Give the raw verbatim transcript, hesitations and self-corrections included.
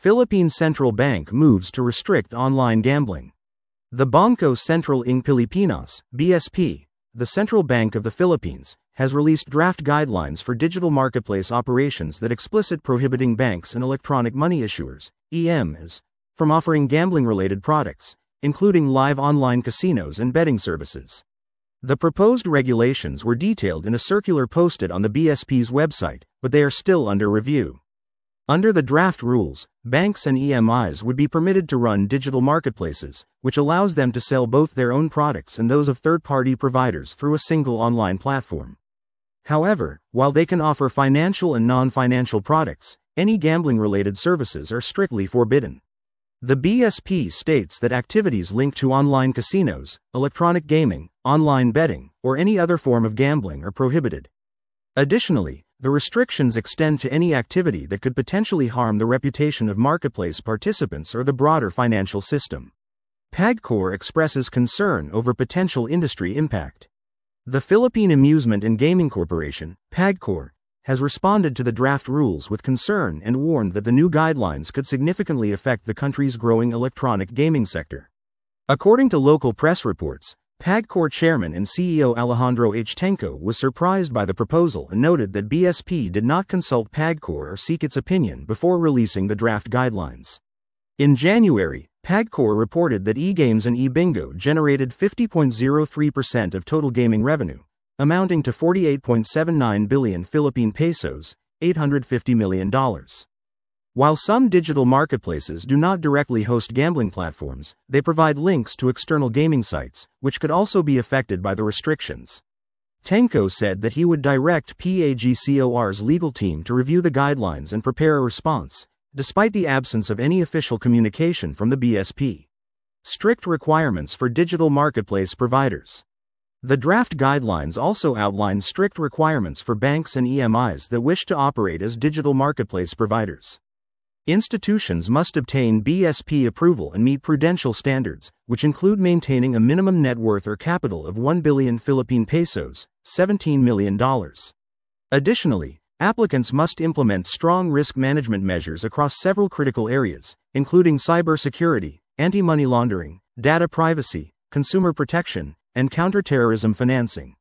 Philippine Central Bank moves to restrict online gambling. The Bangko Sentral ng Pilipinas, B S P, the Central Bank of the Philippines, has released draft guidelines for digital marketplace operations that explicit prohibiting banks and electronic money issuers, E Ms, from offering gambling-related products, including live online casinos and betting services. The proposed regulations were detailed in a circular posted on the B S P's website, but they are still under review. Under the draft rules, banks and E Mis would be permitted to run digital marketplaces, which allows them to sell both their own products and those of third-party providers through a single online platform. However, while they can offer financial and non-financial products, any gambling-related services are strictly forbidden. The B S P states that activities linked to online casinos, electronic gaming, online betting, or any other form of gambling are prohibited. Additionally, the restrictions extend to any activity that could potentially harm the reputation of marketplace participants or the broader financial system. PAGCOR expresses concern over potential industry impact. The Philippine Amusement and Gaming Corporation, PAGCOR, has responded to the draft rules with concern and warned that the new guidelines could significantly affect the country's growing electronic gaming sector. According to local press reports, PAGCOR chairman and C E O Alejandro H. Tenco was surprised by the proposal and noted that B S P did not consult PAGCOR or seek its opinion before releasing the draft guidelines. In January, PAGCOR reported that eGames and eBingo generated fifty point zero three percent of total gaming revenue, amounting to forty-eight point seven nine billion Philippine pesos, eight hundred fifty million dollars. While some digital marketplaces do not directly host gambling platforms, they provide links to external gaming sites, which could also be affected by the restrictions. Tenco said that he would direct PAGCOR's legal team to review the guidelines and prepare a response, despite the absence of any official communication from the B S P. Strict requirements for digital marketplace providers. The draft guidelines also outline strict requirements for banks and E Mis that wish to operate as digital marketplace providers. Institutions must obtain B S P approval and meet prudential standards, which include maintaining a minimum net worth or capital of one billion Philippine pesos, seventeen million dollars. Additionally, applicants must implement strong risk management measures across several critical areas, including cybersecurity, anti-money laundering, data privacy, consumer protection, and counterterrorism financing.